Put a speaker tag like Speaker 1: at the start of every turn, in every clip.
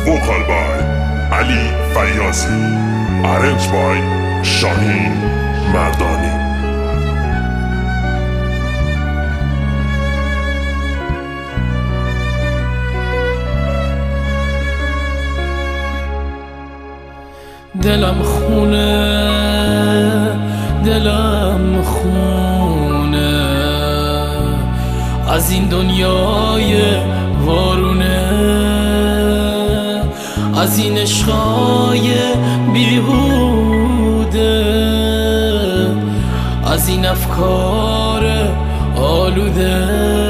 Speaker 1: vocal by Ali Fayyazi, arranged by Shaheen Mardani.
Speaker 2: دلم خونه از این دنیای وارونه، از این عشقای بیهوده، از این افکار آلوده.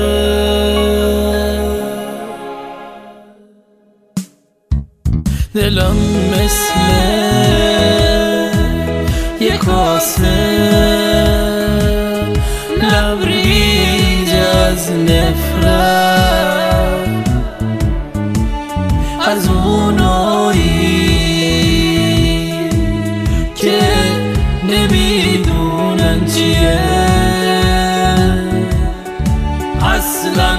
Speaker 2: دلم مثل یک کاسه لبریز از نفرت، از اونایی که نمیدونن چیه اصلا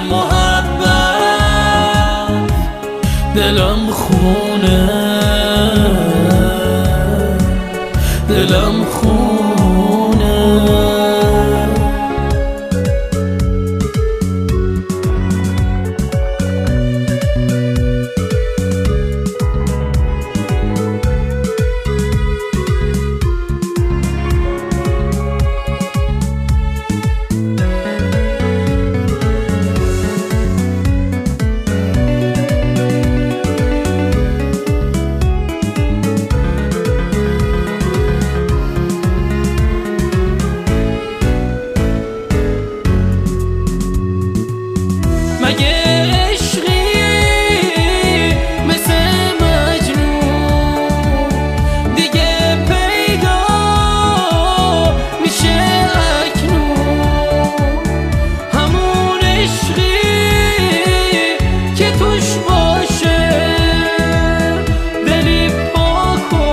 Speaker 2: محبت. دلم خونه، دلم خونه. مگه عشقی مثل مجنون دیگه پیدا میشه اکنون؟ همون عشقی که توش باشه دلی پاک و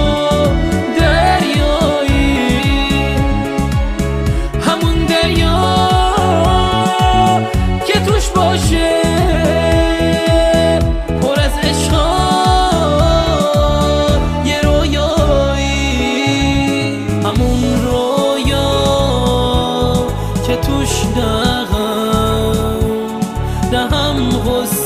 Speaker 2: دریایی، همون دریا که توش باشه پر از عشقا یه رویایی، همون رویا که توش دهم غصه